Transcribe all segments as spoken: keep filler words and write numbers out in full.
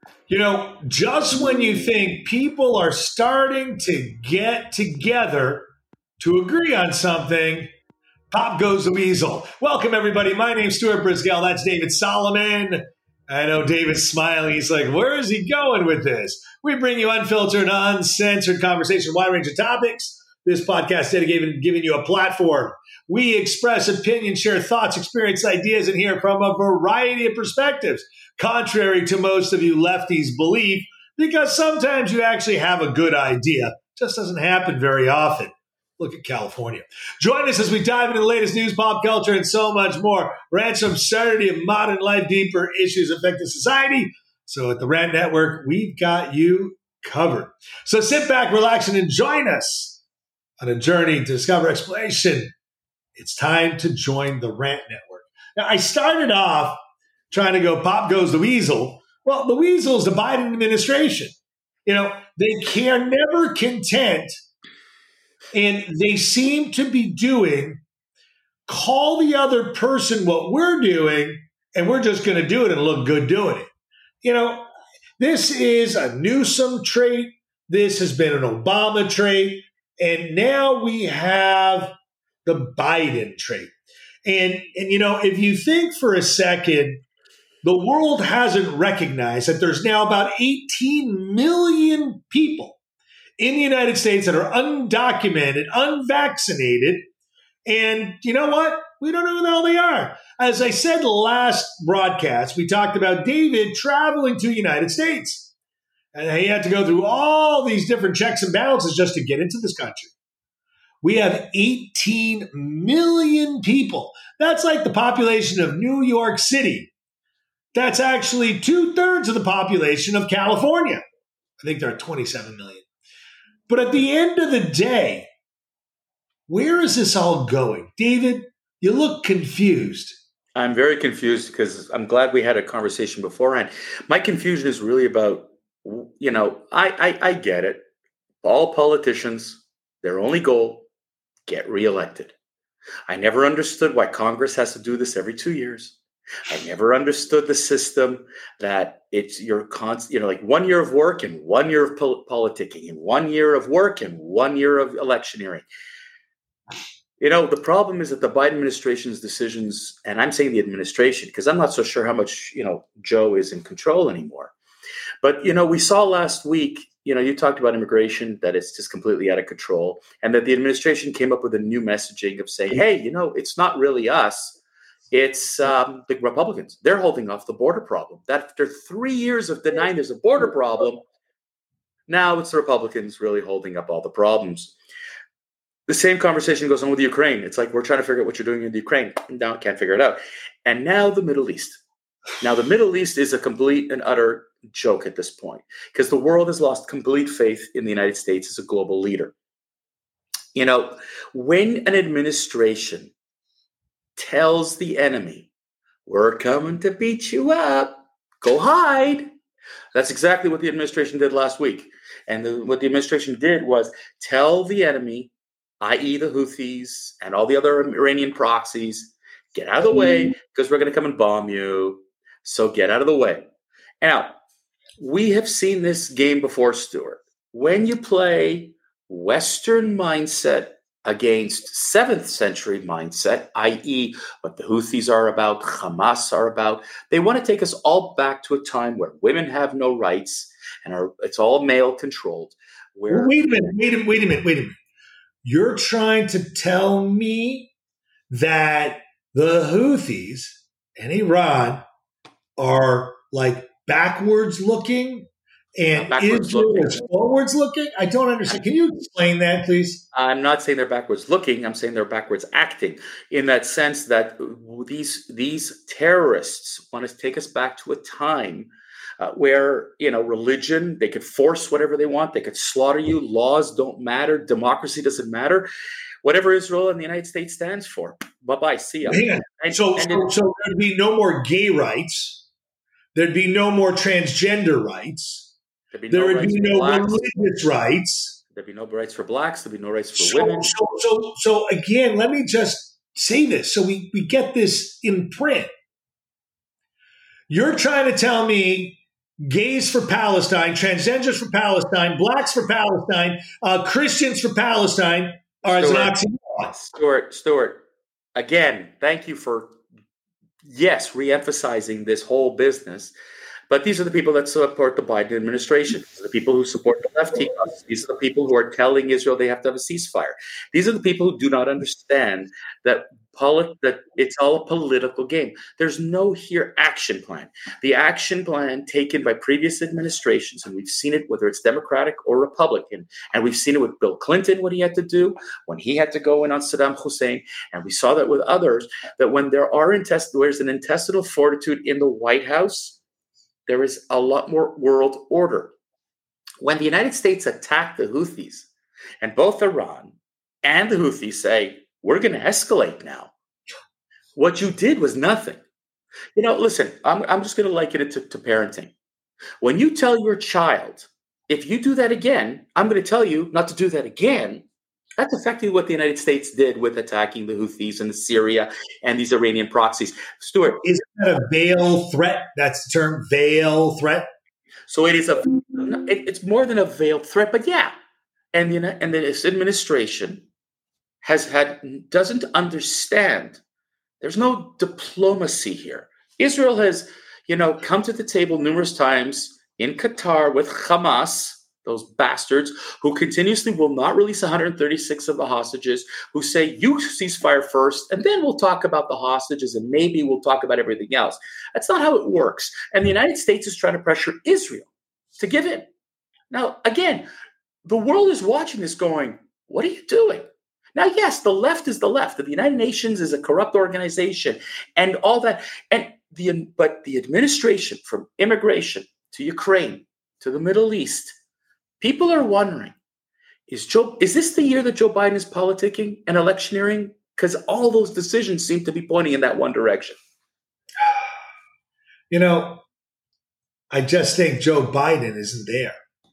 You know, just when you think people are starting to get together to agree on something, pop goes the weasel. Welcome, everybody. My name's Stuart Brisgell. That's David Solomon. I know David's smiling. He's like, where is he going with this? We bring you unfiltered, uncensored conversation, wide range of topics. This podcast dedicated to giving you a platform. We express opinions, share thoughts, experience ideas, and hear from a variety of perspectives, contrary to most of you lefties' belief, because sometimes you actually have a good idea. It just doesn't happen very often. Look at California. Join us as we dive into the latest news, pop culture, and so much more. Rant some absurdity of modern life, deeper issues affecting society. So at the Rant Network, we've got you covered. So sit back, relax, and join us on a journey to discover exploration. It's time to join the Rant Network. Now, I started off trying to go, pop goes the weasel. Well, the weasel is the Biden administration. You know, they are never content, and they seem to be doing, call the other person what we're doing, and we're just going to do it and look good doing it. You know, this is a Newsom trait. This has been an Obama trait. And now we have the Biden trait. And, and, you know, if you think for a second, the world hasn't recognized that there's now about eighteen million people in the United States that are undocumented, unvaccinated. And you know what? We don't know who the hell they are. As I said last broadcast, we talked about David traveling to the United States. And he had to go through all these different checks and balances just to get into this country. We have eighteen million people. That's like the population of New York City. That's actually two-thirds of the population of California. I think there are twenty-seven million. But at the end of the day, where is this all going? David, you look confused. I'm very confused because I'm glad we had a conversation beforehand. My confusion is really about, you know, I, I, I get it. All politicians, their only goal, get reelected. I never understood why Congress has to do this every two years. I never understood the system that it's your constant, you know, like one year of work and one year of pol- politicking and one year of work and one year of electioneering. You know, the problem is that the Biden administration's decisions, and I'm saying the administration, because I'm not so sure how much, you know, Joe is in control anymore. But, you know, we saw last week, you know, you talked about immigration, that it's just completely out of control, and that the administration came up with a new messaging of saying, hey, you know, it's not really us. It's um, the Republicans. They're holding off the border problem. That after three years of denying there's a border problem, now it's the Republicans really holding up all the problems. The same conversation goes on with Ukraine. It's like we're trying to figure out what you're doing in the Ukraine. Now can't figure it out. And now the Middle East. Now the Middle East is a complete and utter joke at this point because the world has lost complete faith in the United States as a global leader. You know, when an administration tells the enemy, we're coming to beat you up, go hide. That's exactly what the administration did last week. And the, what the administration did was tell the enemy, that is the Houthis and all the other Iranian proxies, get out of the way because we're going to come and bomb you. So get out of the way. Now, we have seen this game before, Stuart. When you play Western mindset against seventh century mindset, that is what the Houthis are about, Hamas are about. They want to take us all back to a time where women have no rights and are, it's all male controlled. Where Wait a minute, wait a, wait a minute, wait a minute. You're trying to tell me that the Houthis and Iran are like backwards looking and backwards Israel looking. is forwards looking? I don't understand. Can you explain that, please? I'm not saying they're backwards looking. I'm saying they're backwards acting in that sense that these these terrorists want to take us back to a time uh, where, you know, religion, they could force whatever they want. They could slaughter you. Laws don't matter. Democracy doesn't matter. Whatever Israel and the United States stands for. Bye-bye. See ya. Hang on. And, so, and so, it, so there'd be no more gay rights. There'd be no more transgender rights. Be there no would be no blacks. religious rights. There'd be no rights for blacks. There'd be no rights for So, women. so, so, so again, let me just say this so we, we get this in print. You're trying to tell me gays for Palestine, transgenders for Palestine, blacks for Palestine, uh, Christians for Palestine are as an oxymoron. Stuart, Stuart, again, thank you for, yes, reemphasizing this whole business. But these are the people that support the Biden administration. These are the people who support the lefty causes. These are the people who are telling Israel they have to have a ceasefire. These are the people who do not understand that polit- that it's all a political game. There's no here action plan. The action plan taken by previous administrations, and we've seen it whether it's Democratic or Republican, and we've seen it with Bill Clinton, what he had to do when he had to go in on Saddam Hussein, and we saw that with others, that when there are intest- there's an intestinal fortitude in the White House, there is a lot more world order. When the United States attacked the Houthis, and both Iran and the Houthis say, we're going to escalate now, what you did was nothing. You know, listen, I'm, I'm just going to liken it to, to parenting. When you tell your child, if you do that again, I'm going to tell you not to do that again, that's effectively what the United States did with attacking the Houthis and Syria and these Iranian proxies. Stuart. Isn't that a veil threat? That's the term, veil threat. So it is a, it, it's more than a veiled threat, but yeah. And, you know, and this administration has had, doesn't understand. There's no diplomacy here. Israel has, you know, come to the table numerous times in Qatar with Hamas, those bastards who continuously will not release one hundred thirty-six of the hostages, who say, you ceasefire first, and then we'll talk about the hostages, and maybe we'll talk about everything else. That's not how it works. And the United States is trying to pressure Israel to give in. Now, again, the world is watching this going, what are you doing? Now, yes, the left is the left. The United Nations is a corrupt organization and all that. And the But the administration, from immigration to Ukraine to the Middle East, people are wondering, is Joe? Is this the year that Joe Biden is politicking and electioneering? Because all those decisions seem to be pointing in that one direction. You know, I just think Joe Biden isn't there.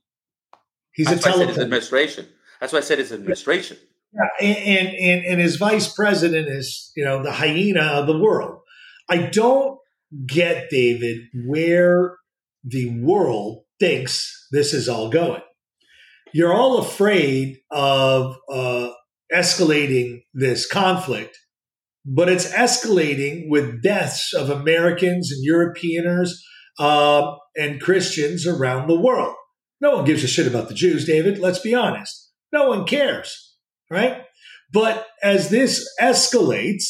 He's That's a why I said his telephone. administration. That's why I said his administration. Yeah, and, and and his vice president is, you know, the hyena of the world. I don't get, David, where the world thinks this is all going. You're all afraid of uh, escalating this conflict, but it's escalating with deaths of Americans and Europeaners uh, and Christians around the world. No one gives a shit about the Jews, David. Let's be honest. No one cares, right? But as this escalates,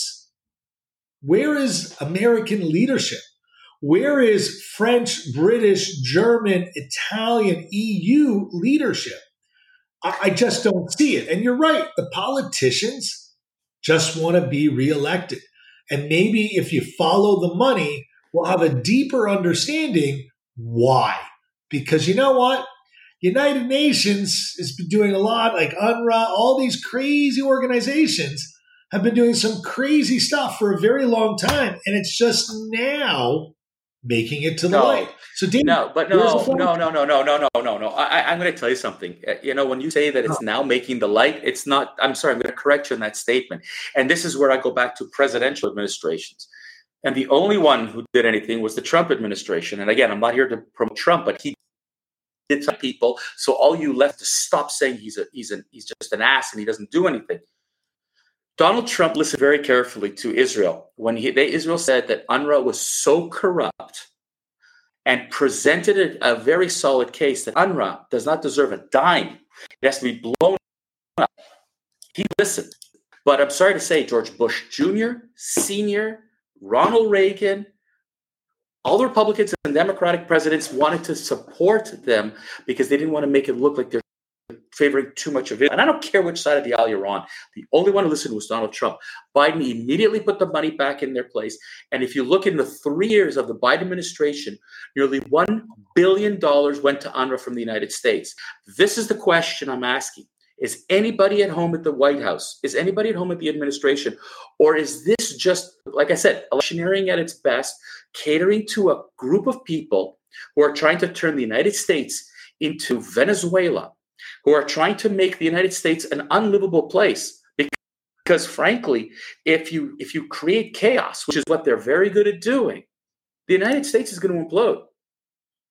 where is American leadership? Where is French, British, German, Italian, E U leadership? I, I just don't see it. And you're right. The politicians just want to be reelected. And maybe if you follow the money, we'll have a deeper understanding why. Because you know what? United Nations has been doing a lot, like UNRWA, all these crazy organizations have been doing some crazy stuff for a very long time. And it's just now making it to the No. light. So, David, No, but here's no, the phone. no, no, no, no, no, no, no, no. I, I'm going to tell you something. Uh, You know, when you say that it's now making the light, it's not. I'm sorry, I'm going to correct you on that statement. And this is where I go back to presidential administrations. And the only one who did anything was the Trump administration. And again, I'm not here to promote Trump, but he did some people. So all you left to stop saying he's a he's a he's just an ass and he doesn't do anything. Donald Trump listened very carefully to Israel when he they, Israel said that UNRWA was so corrupt and presented a, a very solid case that UNRWA does not deserve a dime. It has to be blown up. He listened. But I'm sorry to say, George Bush Junior, Senior, Ronald Reagan, all the Republicans and Democratic presidents wanted to support them because they didn't want to make it look like they're favoring too much of it. And I don't care which side of the aisle you're on. The only one who listened was Donald Trump. Biden immediately put the money back in their place. And if you look in the three years of the Biden administration, nearly one billion dollars went to UNRWA from the United States. This is the question I'm asking. Is anybody at home at the White House? Is anybody at home at the administration? Or is this just, like I said, electioneering at its best, catering to a group of people who are trying to turn the United States into Venezuela, who are trying to make the United States an unlivable place? Because frankly, if you if you create chaos, which is what they're very good at doing, the United States is going to implode.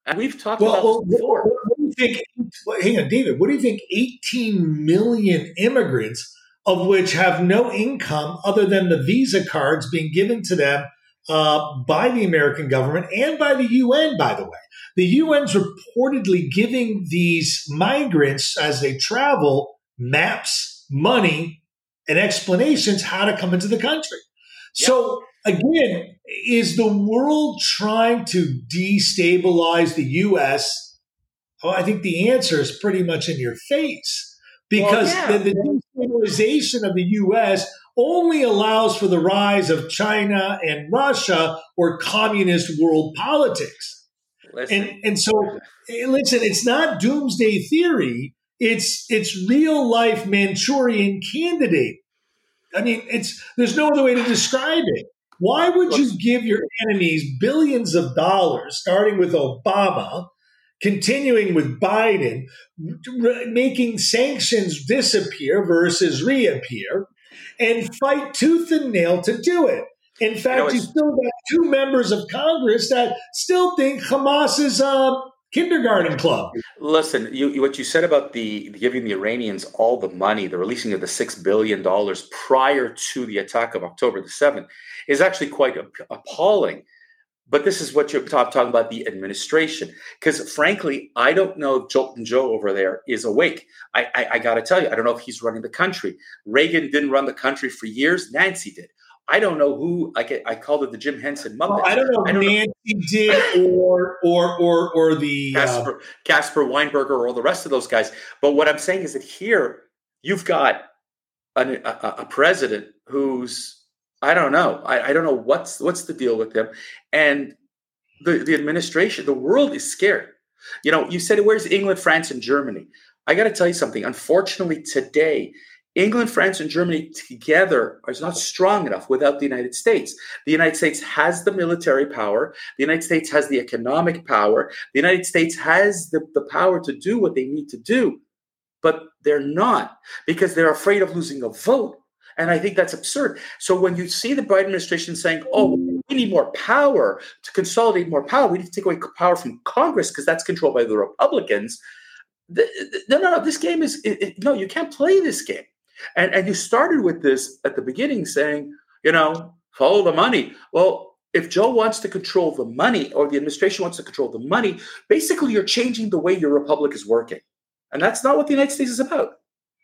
And we've talked Well, about well this before. what, what do you think? Well, hang on, David. What do you think? eighteen million immigrants, of which have no income other than the visa cards being given to them uh, by the American government and by the U N, by the way. The U N's reportedly giving these migrants, as they travel, maps, money, and explanations how to come into the country. Yep. So, again, is the world trying to destabilize the U S? Well, I think the answer is pretty much in your face, because well, yeah. the, the destabilization of the U S only allows for the rise of China and Russia or communist world politics. Listen. And and so, listen, it's not doomsday theory. It's it's real life Manchurian Candidate. I mean, it's there's no other way to describe it. Why would you give your enemies billions of dollars, starting with Obama, continuing with Biden, re- making sanctions disappear versus reappear, and fight tooth and nail to do it? In fact, you, know, you still got two members of Congress that still think Hamas is a kindergarten club. Listen, you, what you said about the giving the Iranians all the money, the releasing of the six billion dollars prior to the attack of October the seventh, is actually quite appalling. But this is what you're talking about, the administration. Because frankly, I don't know if Jolton Joe over there is awake. I, I, I got to tell you, I don't know if he's running the country. Reagan didn't run the country for years. Nancy did. I don't know who. I get, I called it the Jim Henson Muppet. Well, I don't know if Nancy know. did or or or or the Casper, uh, Casper Weinberger or all the rest of those guys. But what I'm saying is that here you've got an, a, a president who's I don't know. I, I don't know what's what's the deal with him, and the the administration. The world is scared. You know, you said where's England, France, and Germany? I got to tell you something. Unfortunately, today, England, France, and Germany together is not strong enough without the United States. The United States has the military power. The United States has the economic power. The United States has the, the power to do what they need to do, but they're not because they're afraid of losing a vote. And I think that's absurd. So when you see the Biden administration saying, oh, we need more power to consolidate more power, we need to take away power from Congress because that's controlled by the Republicans. The, the, no, no, no, this game is, it, it, no, you can't play this game. And, and you started with this at the beginning saying, you know, follow the money. Well, if Joe wants to control the money or the administration wants to control the money, basically you're changing the way your republic is working. And that's not what the United States is about.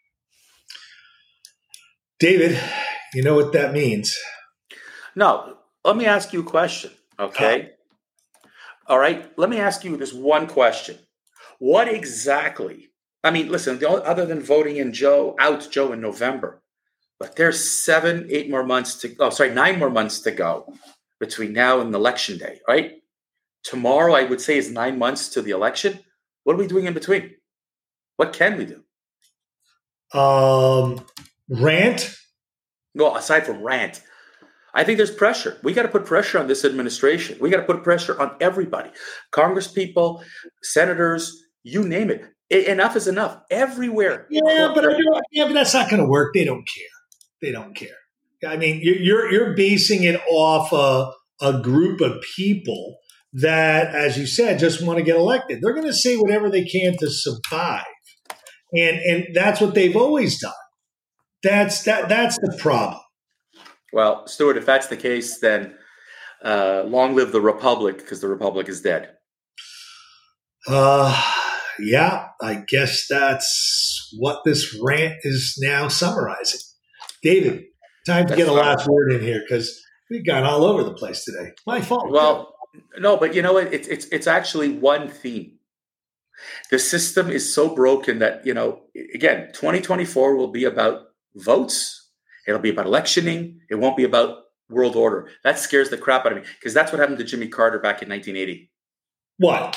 David, you know what that means. No, let me ask you a question, okay? Huh? All right, let me ask you this one question. What exactly, I mean, listen, the only, other than voting in Joe, out Joe in November, but there's seven, eight more months to, oh, sorry, nine more months to go between now and election day, right? Tomorrow, I would say, is nine months to the election. What are we doing in between? What can we do? Um, rant? Well, aside from rant, I think there's pressure. We got to put pressure on this administration. We got to put pressure on everybody. Congress people, senators, you name it. I- enough is enough. Everywhere. Yeah, but I don't, yeah, but that's not going to work. They don't care. They don't care. I mean, you're you're, you're basing it off a, a group of people that, as you said, just want to get elected. They're going to say whatever they can to survive, and and that's what they've always done. That's that. That's the problem. Well, Stuart, if that's the case, then uh, long live the Republic, because the Republic is dead. Uh, yeah, I guess that's what this rant is now summarizing. David, time to that's get a last word in here because we've gone all over the place today. My fault. Well, too. No, but you know what? It's it's it's actually one theme. The system is so broken that, you know, again, twenty twenty-four will be about votes. It'll be about electioning. It won't be about world order. That scares the crap out of me because that's what happened to Jimmy Carter back in nineteen eighty. What?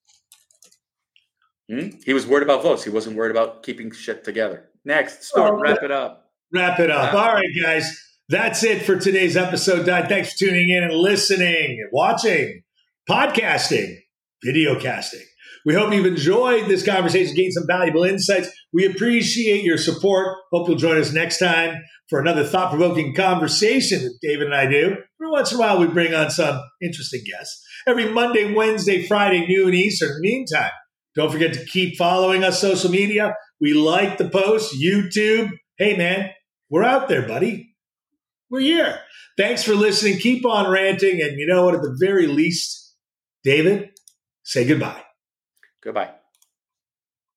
Hmm? He was worried about votes. He wasn't worried about keeping shit together. Next, Stuart, oh, wrap it up. Wrap it up. All right, guys. That's it for today's episode. Thanks for tuning in and listening, watching, podcasting, video casting. We hope you've enjoyed this conversation, gained some valuable insights. We appreciate your support. Hope you'll join us next time for another thought-provoking conversation that David and I do. Every once in a while, we bring on some interesting guests. Every Monday, Wednesday, Friday, noon Eastern. In the meantime, don't forget to keep following us social media. We like the posts, YouTube. Hey, man, we're out there, buddy. We're here. Thanks for listening. Keep on ranting. And you know what? At the very least, David, say goodbye. Goodbye.